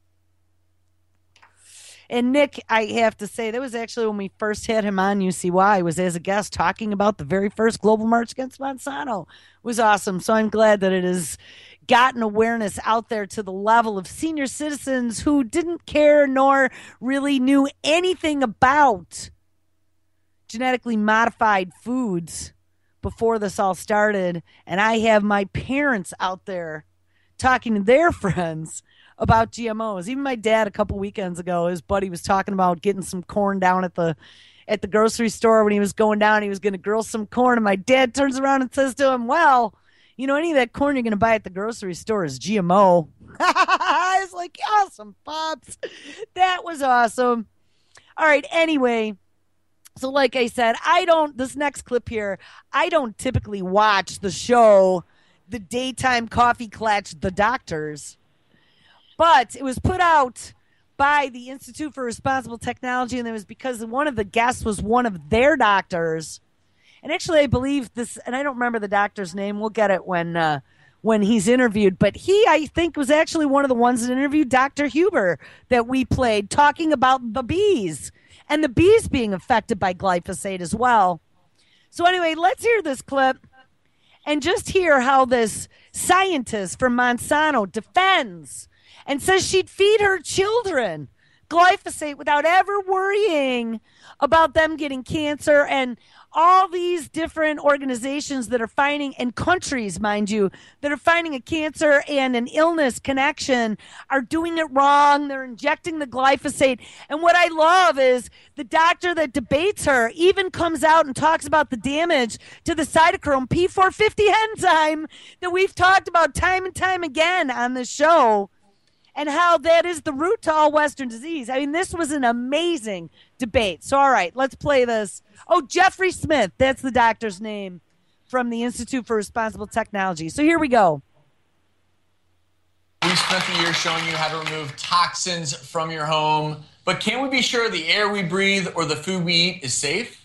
And Nick, I have to say, that was actually when we first had him on U C Y, was as a guest talking about the very first Global March Against Monsanto. It was awesome. So I'm glad that it has gotten awareness out there to the level of senior citizens who didn't care nor really knew anything about genetically modified foods before this all started. And I have my parents out there talking to their friends about G M Os. Even my dad a couple weekends ago, his buddy was talking about getting some corn down at the at the grocery store when he was going down. He was going to grill some corn, and my dad turns around and says to him, well, you know, any of that corn you're going to buy at the grocery store is G M O. I was like, awesome, Pops. That was awesome. All right, anyway, so like I said, I don't, this next clip here, I don't typically watch the show, the daytime coffee klatch, The Doctors. But it was put out by the Institute for Responsible Technology, and it was because one of the guests was one of their doctors. And actually, I believe this, and I don't remember the doctor's name. We'll get it when uh, when he's interviewed. But he, I think, was actually one of the ones that interviewed Doctor Huber that we played, talking about the bees and the bees being affected by glyphosate as well. So anyway, let's hear this clip and just hear how this scientist from Monsanto defends and says she'd feed her children glyphosate without ever worrying about them getting cancer, and all these different organizations that are finding, and countries, mind you, that are finding a cancer and an illness connection are doing it wrong. They're injecting the glyphosate. And what I love is the doctor that debates her even comes out and talks about the damage to the cytochrome P four fifty enzyme that we've talked about time and time again on the show, and how that is the root to all Western disease. I mean, this was an amazing debate. So, all right, let's play this. Oh, Jeffrey Smith, that's the doctor's name from the Institute for Responsible Technology. So here we go. We've spent the year showing you how to remove toxins from your home, but can we be sure the air we breathe or the food we eat is safe?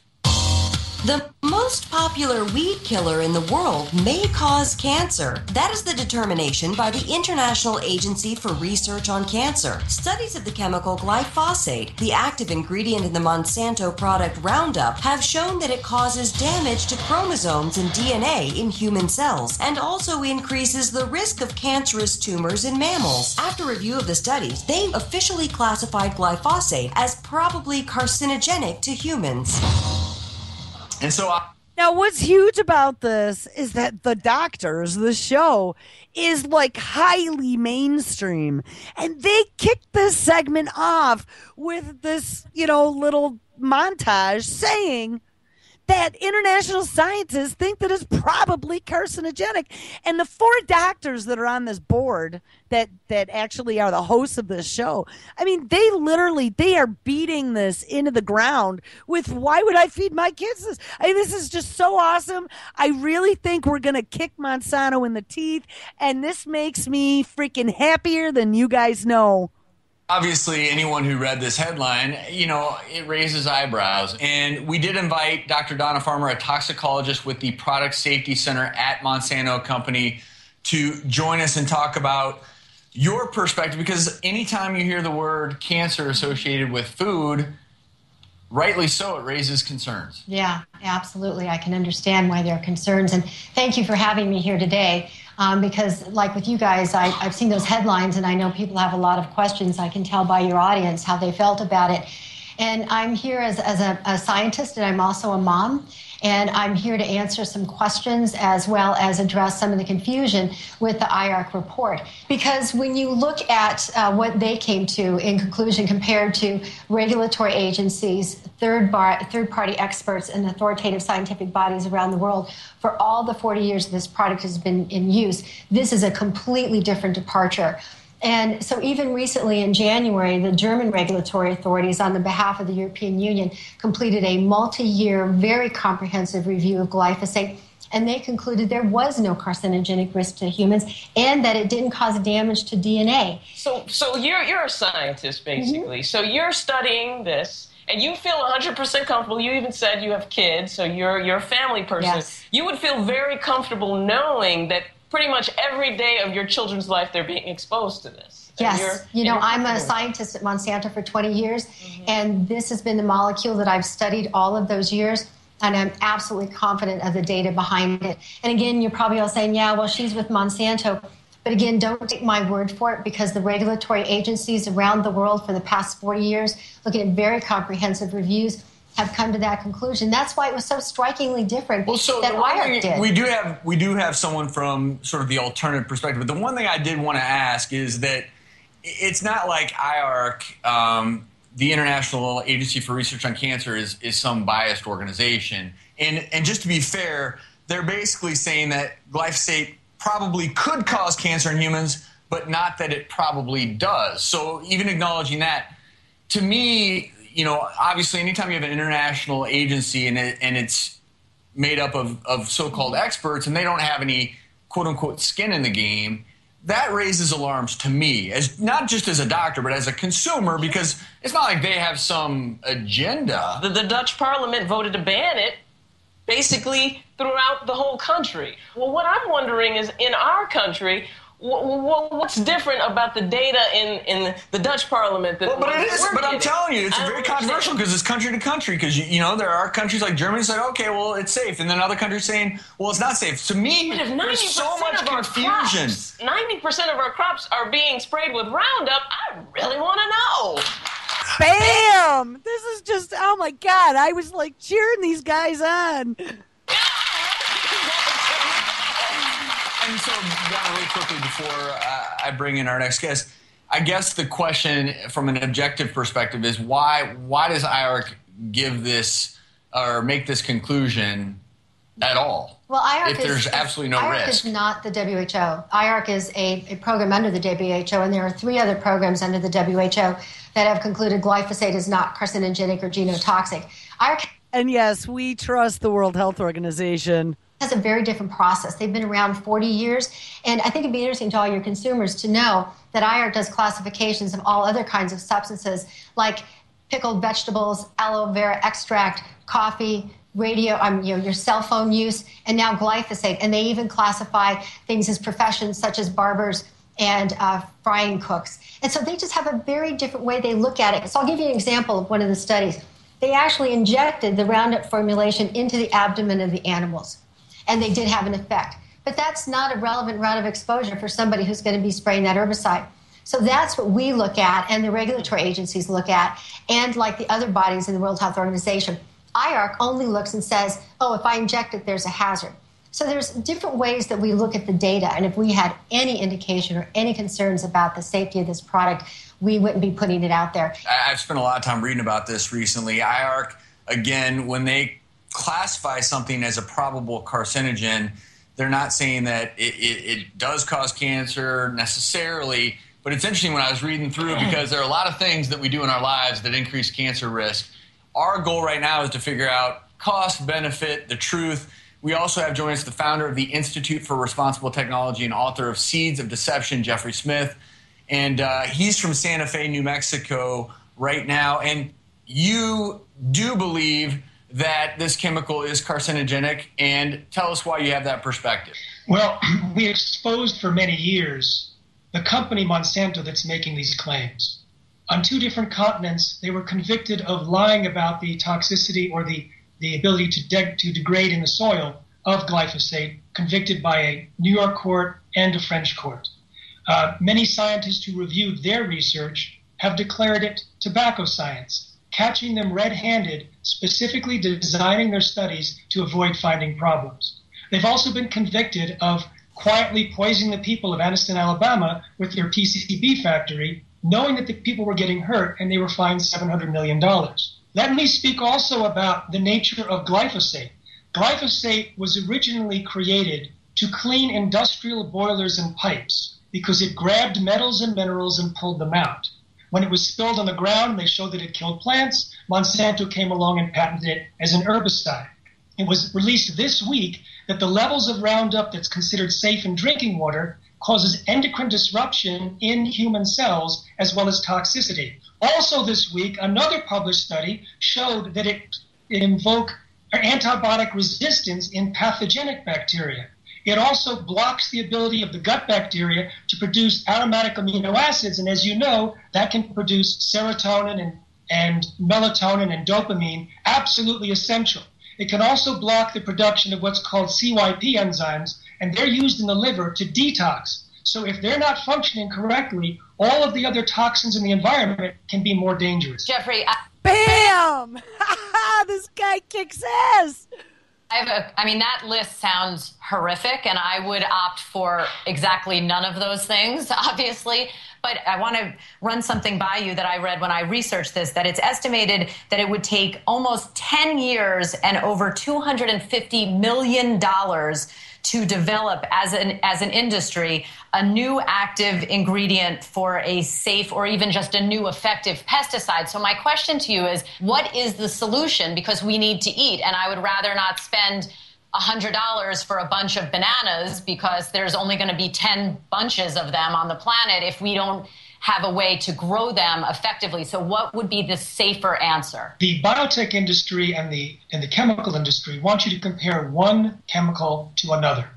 The most popular weed killer in the world may cause cancer. That is the determination by the International Agency for Research on Cancer. Studies of the chemical glyphosate, the active ingredient in the Monsanto product Roundup, have shown that it causes damage to chromosomes and D N A in human cells and also increases the risk of cancerous tumors in mammals. After review of the studies, they officially classified glyphosate as probably carcinogenic to humans. And so I- Now, what's huge about this is that the doctors, the show, is like highly mainstream. And they kicked this segment off with this, you know, little montage saying that international scientists think that it's probably carcinogenic. And the four doctors that are on this board that, that actually are the hosts of this show, I mean, they literally, they are beating this into the ground with, why would I feed my kids this? I mean, this is just so awesome. I really think we're going to kick Monsanto in the teeth. And this makes me freaking happier than you guys know. Obviously, anyone who read this headline, you know, it raises eyebrows. And we did invite Doctor Donna Farmer, a toxicologist with the Product Safety Center at Monsanto Company, to join us and talk about your perspective. Because anytime you hear the word cancer associated with food, rightly so, it raises concerns. Yeah, absolutely. I can understand why there are concerns. And thank you for having me here today. Um, because like with you guys, I, I've seen those headlines and I know people have a lot of questions. I can tell by your audience how they felt about it. And I'm here as, as a, a scientist, and I'm also a mom. And I'm here to answer some questions as well as address some of the confusion with the I A R C report. Because when you look at uh, what they came to in conclusion compared to regulatory agencies, third bar, third-party experts, and authoritative scientific bodies around the world, for all the forty years this product has been in use, this is a completely different departure. And so even recently in January, the German regulatory authorities on the behalf of the European Union completed a multi-year, very comprehensive review of glyphosate, and they concluded there was no carcinogenic risk to humans and that it didn't cause damage to D N A. So so you're, you're a scientist, basically. Mm-hmm. So you're studying this, and you feel one hundred percent comfortable. You even said you have kids, so you're, you're a family person. Yes. You would feel very comfortable knowing that pretty much every day of your children's life they're being exposed to this. Yes. You're, you know, I'm a scientist at Monsanto for twenty years, mm-hmm. and this has been the molecule that I've studied all of those years, and I'm absolutely confident of the data behind it. And again, you're probably all saying, yeah, well, she's with Monsanto. But again, don't take my word for it, because the regulatory agencies around the world for the past forty years, looking at very comprehensive reviews, have come to that conclusion. That's why it was so strikingly different well, so than I A R C did. We do have we do have someone from sort of the alternative perspective. But the one thing I did want to ask is that it's not like I A R C, um, the International Agency for Research on Cancer, is is some biased organization. And and just to be fair, they're basically saying that glyphosate probably could cause cancer in humans, but not that it probably does. So even acknowledging that, to me, you know, obviously anytime you have an international agency and, it, and it's made up of, of so-called experts and they don't have any quote-unquote skin in the game, that raises alarms to me, as not just as a doctor, but as a consumer, because it's not like they have some agenda. The, the Dutch parliament voted to ban it basically throughout the whole country. Well, what I'm wondering is, in our country, what's different about the data in, in the Dutch parliament? That well, but it is. But I'm telling you, it's very controversial because it's country to country. Because you, you know, there are countries like Germany saying, "Okay, well, it's safe," and then other countries saying, "Well, it's not safe." To me, there's so much confusion. Ninety percent of our crops are being sprayed with Roundup. I really want to know. Bam! This is just, oh my God, I was like cheering these guys on. And so, Donna, really quickly before uh, I bring in our next guest, I guess the question from an objective perspective is why why does I A R C give this or make this conclusion at all? Well, I A R C if there's is, absolutely no I A R C risk. is not the W H O. I A R C is a, a program under the W H O, and there are three other programs under the W H O that have concluded glyphosate is not carcinogenic or genotoxic. I A R C and yes, we trust the World Health Organization. Has a very different process. They've been around forty years, and I think it'd be interesting to all your consumers to know that I A R C does classifications of all other kinds of substances like pickled vegetables, aloe vera extract, coffee, radio, um, you know, your cell phone use, and now glyphosate. And they even classify things as professions such as barbers and uh, frying cooks. And so they just have a very different way they look at it. So I'll give you an example of one of the studies. They actually injected the Roundup formulation into the abdomen of the animals, and they did have an effect. But that's not a relevant route of exposure for somebody who's going to be spraying that herbicide. So that's what we look at, and the regulatory agencies look at, and like the other bodies in the World Health Organization. I A R C only looks and says, oh, if I inject it, there's a hazard. So there's different ways that we look at the data, and if we had any indication or any concerns about the safety of this product, we wouldn't be putting it out there. I've spent a lot of time reading about this recently. I A R C, again, when they classify something as a probable carcinogen, they're not saying that it, it, it does cause cancer necessarily, but it's interesting when I was reading through because there are a lot of things that we do in our lives that increase cancer risk. Our goal right now is to figure out cost, benefit, the truth. We also have joining us the founder of the Institute for Responsible Technology and author of Seeds of Deception, Jeffrey Smith. And uh, he's from Santa Fe, New Mexico right now. And you do believe that this chemical is carcinogenic, and tell us why you have that perspective. Well, we exposed for many years the company Monsanto that's making these claims. On two different continents, they were convicted of lying about the toxicity or the, the ability to, de- to degrade in the soil of glyphosate, convicted by a New York court and a French court. Uh, many scientists who reviewed their research have declared it tobacco science, catching them red-handed, specifically designing their studies to avoid finding problems. They've also been convicted of quietly poisoning the people of Anniston, Alabama with their P C B factory, knowing that the people were getting hurt, and they were fined seven hundred million dollars. Let me speak also about the nature of glyphosate. Glyphosate was originally created to clean industrial boilers and pipes because it grabbed metals and minerals and pulled them out. When it was spilled on the ground, they showed that it killed plants. Monsanto came along and patented it as an herbicide. It was released this week that the levels of Roundup that's considered safe in drinking water causes endocrine disruption in human cells as well as toxicity. Also this week, another published study showed that it, it invoked antibiotic resistance in pathogenic bacteria. It also blocks the ability of the gut bacteria to produce aromatic amino acids, and as you know, that can produce serotonin and, and melatonin and dopamine, absolutely essential. It can also block the production of what's called C Y P enzymes, and they're used in the liver to detox. So if they're not functioning correctly, all of the other toxins in the environment can be more dangerous. Jeffrey, I- Bam! This guy kicks ass. I have a, I mean, that list sounds horrific, and I would opt for exactly none of those things, obviously. But I want to run something by you that I read when I researched this, that it's estimated that it would take almost ten years and over two hundred fifty million dollars to develop as an as an industry a new active ingredient for a safe or even just a new effective pesticide. So my question to you is, what is the solution? Because we need to eat, and I would rather not spend one hundred dollars for a bunch of bananas because there's only going to be ten bunches of them on the planet if we don't have a way to grow them effectively. So what would be the safer answer? The biotech industry and the and the chemical industry want you to compare one chemical to another.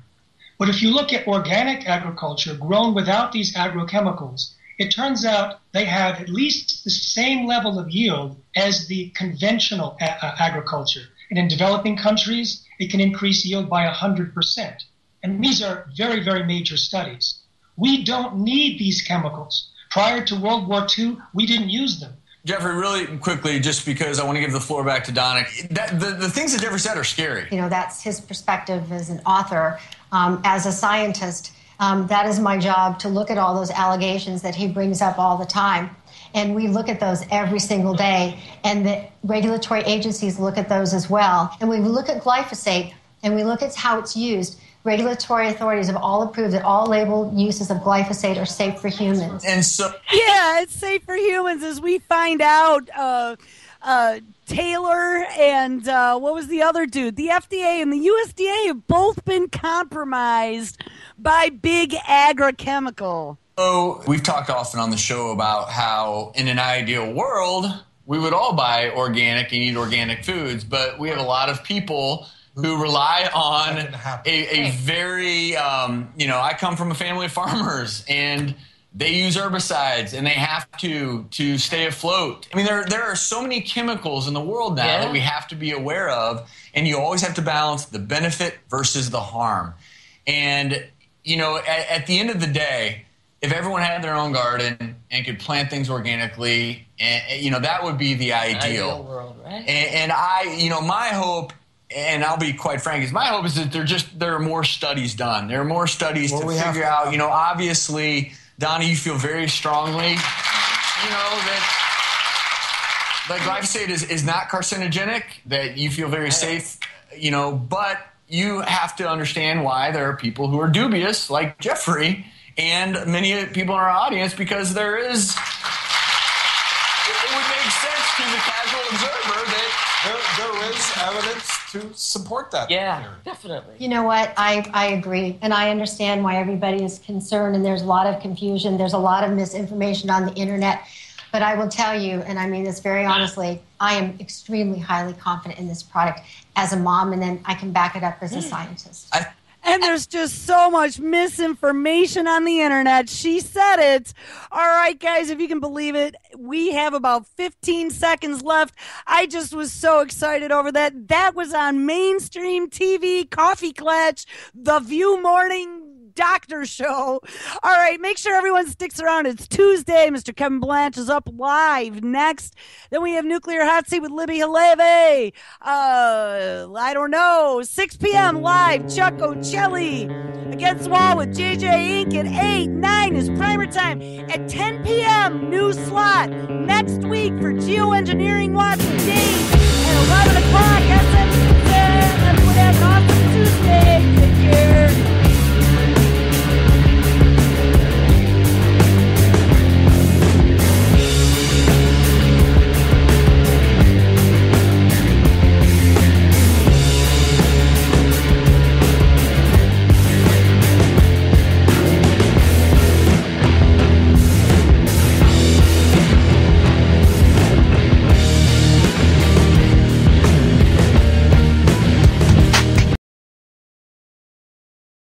But if you look at organic agriculture grown without these agrochemicals, it turns out they have at least the same level of yield as the conventional a- uh, agriculture. And in developing countries, it can increase yield by one hundred percent. And these are very, very major studies. We don't need these chemicals. Prior to World War Two, we didn't use them. Jeffrey, really quickly, just because I want to give the floor back to Donna, that, the, the things that Jeffrey said are scary. You know, that's his perspective as an author. Um, as a scientist, um, that is my job, to look at all those allegations that he brings up all the time. And we look at those every single day. And the regulatory agencies look at those as well. And we look at glyphosate, and we look at how it's used. Regulatory authorities have all approved that all labeled uses of glyphosate are safe for humans. And so, yeah, it's safe for humans as we find out. Uh, uh, Taylor and uh, what was the other dude? The F D A and the U S D A have both been compromised by big agrochemical. So we've talked often on the show about how in an ideal world, we would all buy organic and eat organic foods, but we have a lot of people who rely on a, a very, um, you know, I come from a family of farmers, and they use herbicides, and they have to to stay afloat. I mean, there there are so many chemicals in the world now yeah. that we have to be aware of, and you always have to balance the benefit versus the harm. And, you know, at, at the end of the day, if everyone had their own garden and could plant things organically, and, you know, that would be the ideal. Ideal world, right? And, and I, you know, my hope, and I'll be quite frank, is my hope is that there just there are more studies done. There are more studies well, to figure out. You know, obviously, Donnie, you feel very strongly, you know, that that glyphosate is, is not carcinogenic. That you feel very safe, you know, but you have to understand why there are people who are dubious, like Jeffrey, and many people in our audience, because there is. It, it would make sense to the casual observer that. There, there is evidence to support that. Yeah, theory. Definitely. You know what? I, I agree. And I understand why everybody is concerned, and there's a lot of confusion. There's a lot of misinformation on the internet. But I will tell you, and I mean this very honestly, I am extremely highly confident in this product as a mom, and then I can back it up as a scientist. I, And there's just so much misinformation on the internet. She said it. All right, guys, if you can believe it, we have about fifteen seconds left. I just was so excited over that. That was on mainstream T V, Coffee Klatch, The View Morning Doctor Show. All right, make sure everyone sticks around. It's Tuesday. Mister Kevin Blanche is up live next. Then we have Nuclear Hot Seat with Libby Haleve. Uh, I don't know. six p.m. live. Chuck Ocelli Against the Wall with J J Inc. at eight. nine is primer time. At ten p.m. new slot next week for Geoengineering Watch with Dave.